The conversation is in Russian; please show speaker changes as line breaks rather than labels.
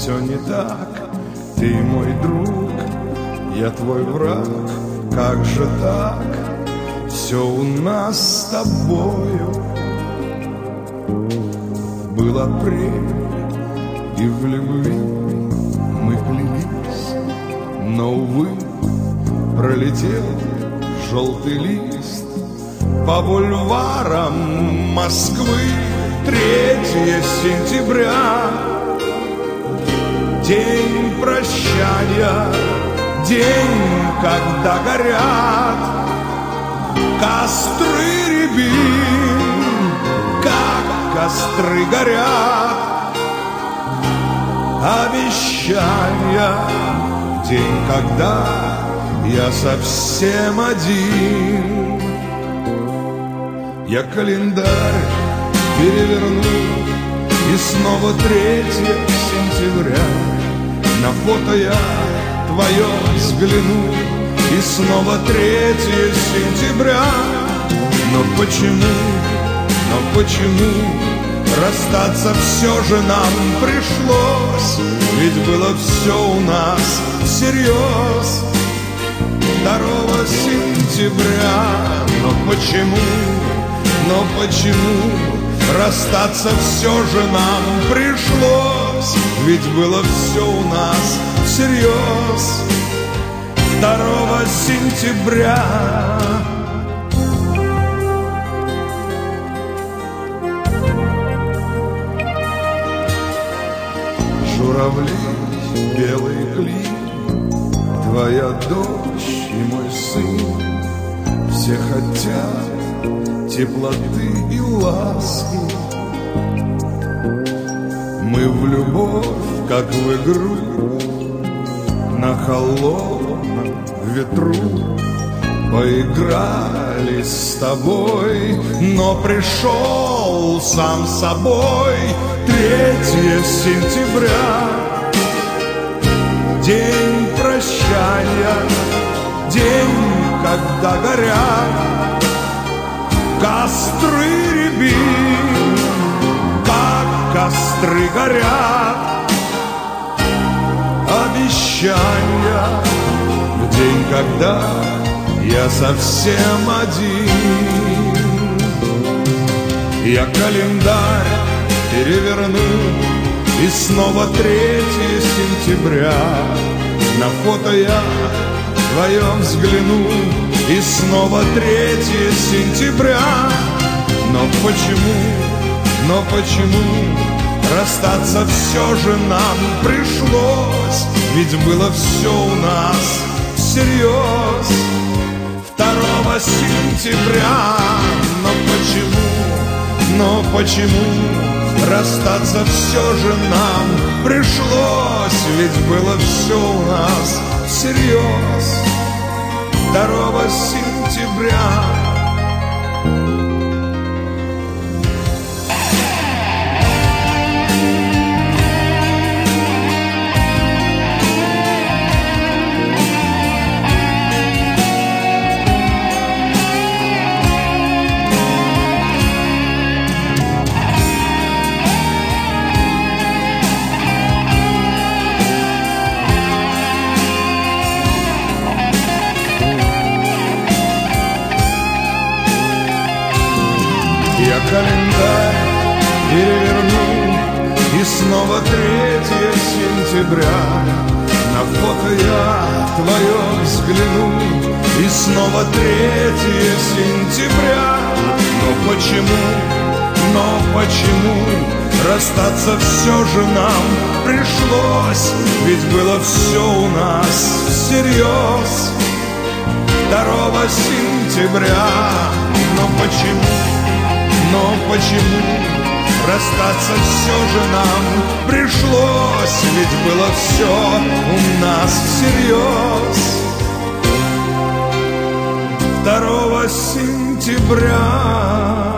все не так. Ты мой друг, я твой враг. Как же так? Все у нас с тобою. Был апрель, и в любви мы клялись, но, увы, пролетел желтый лист. По бульварам Москвы 3 сентября, день прощания, день, когда горят костры рябин, как костры горят. Обещания, день, когда я совсем один. Я календарь переверну, и снова 3 сентября. На фото я твое взгляну, и снова 3 сентября. Но почему расстаться все же нам пришлось? Ведь было все у нас всерьез. 2 сентября. Но почему расстаться все же нам пришлось? Ведь было все у нас всерьез. 2 сентября. Журавли, белый клин, твоя дочь и мой сын. Все хотят теплоты и ласки. Мы в любовь, как в игру, на холодном ветру поиграли с тобой, но пришел сам собой 3 сентября. День прощания, день, когда горят костры рябин, как костры горят. Обещания, день, когда я совсем один. Я календарь переверну, и снова 3 сентября. На фото я вдвоем взгляну, и снова 3 сентября. Но почему расстаться все же нам пришлось? Ведь было все у нас всерьез. 2 сентября. Но почему расстаться все же нам пришлось? Ведь было все у нас всерьез. 2 сентября. Я календарь переверну, и снова 3 сентября. На фото я твое взгляну, и снова 3 сентября. Но почему расстаться все же нам пришлось? Ведь было все у нас всерьез. 2 сентября. Но почему расстаться все же нам пришлось? Ведь было все у нас всерьез. 2 сентября.